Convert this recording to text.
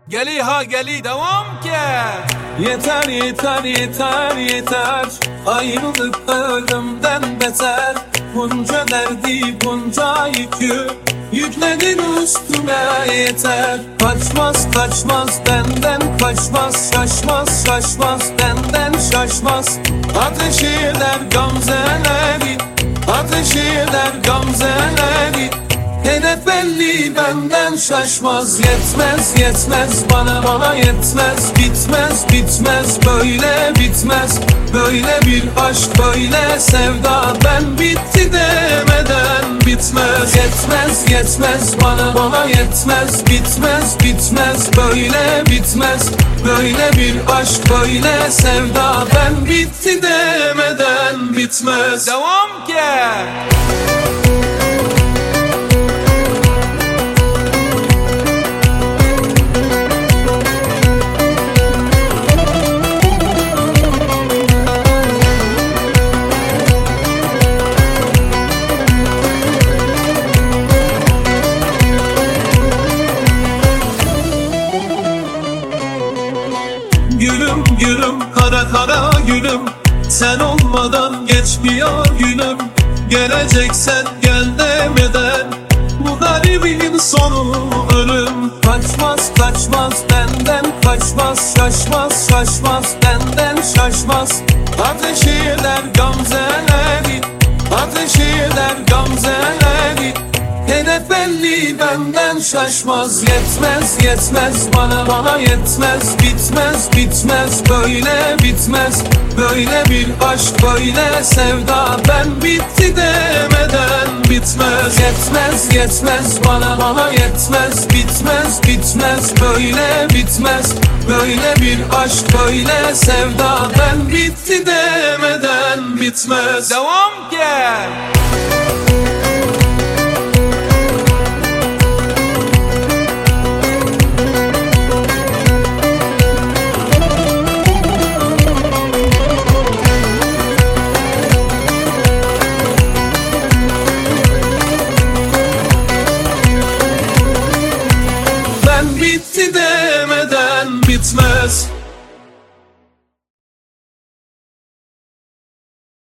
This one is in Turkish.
Geli ha geli devam ki. Yeter yeter yeter yeter, ayrılık ölümden beter. Bunca derdi bunca yükü yükledin üstüme yeter. Kaçmaz kaçmaz benden kaçmaz, şaşmaz şaşmaz benden şaşmaz. Ateş eder gamzeleri, ateş eder gamzeleri. Hedef belli benden şaşmaz. Yetmez yetmez bana yetmez. Bitmez bitmez böyle bitmez. Böyle bir aşk böyle sevda, ben bitti demeden bitmez. Yetmez yetmez bana yetmez. Bitmez bitmez böyle bitmez. Böyle bir aşk böyle sevda, ben bitti demeden bitmez. Devam ki. Gülüm gülüm kara kara gülüm, sen olmadan geçmiyor günüm. Geleceksen gel demeden, bu garibin sonu ölüm. Kaçmaz kaçmaz benden kaçmaz, şaşmaz şaşmaz benden şaşmaz. Ateş eder gamzeleri, ateş eder gamzeleri. Hedef belli benden şaşmaz. Yetmez yetmez bana yetmez. Bitmez bitmez böyle bitmez. Böyle bir aşk böyle sevda, ben bitti demeden bitmez. Yetmez yetmez bana yetmez. Bitmez bitmez böyle bitmez. Böyle bir aşk böyle sevda, ben bitti demeden bitmez. Devam ki. Bitti demeden bitmez.